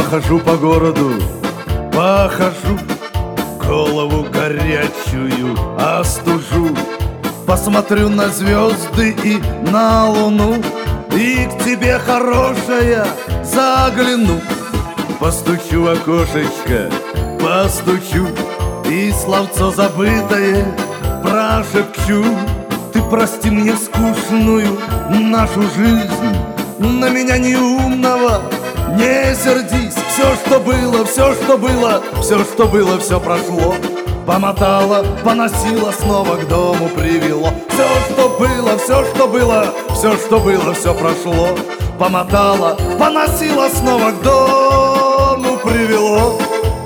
Похожу по городу, похожу, голову горячую остужу. Посмотрю на звезды и на луну, и к тебе, хорошая, загляну. Постучу в окошечко, постучу, и словцо забытое прошепчу. Ты прости мне скучную нашу жизнь, на меня неумного не сердись. Все, что было, все, что было, все, что было, все прошло. Помотала, поносила, снова к дому привело. Все, что было, все, что было, все, что было, все прошло. Помотала, поносила, снова к дому привело.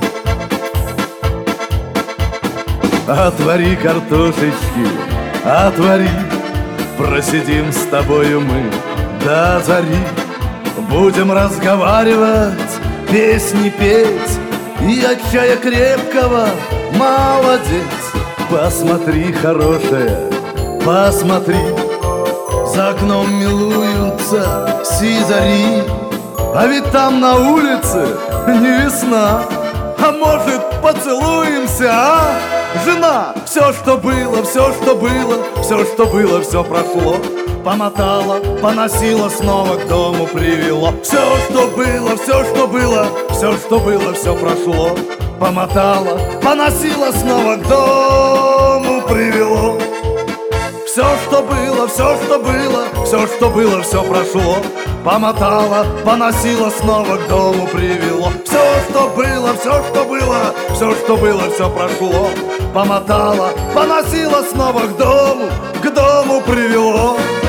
Отвори картошечки, отвори, просидим с тобою мы до зари. Будем разговаривать, песни петь, и от чая крепкого молодец. Посмотри, хорошая, посмотри, за окном милуются сизари. А ведь там на улице не весна. А может, поцелуемся, а? Жена, все, что было, все, что было, все, что было, все прошло. Помотала, поносила, снова к дому привело. Все, что было, все, что было, все, что было, все прошло. Помотала, поносила, снова к дому привело. Все, что было, все, что было, все, что было, все прошло. Помотала, поносила, снова к дому привело. Все, что было, все, что было, все, что было, все прошло. Помотала, поносила, снова к дому привело.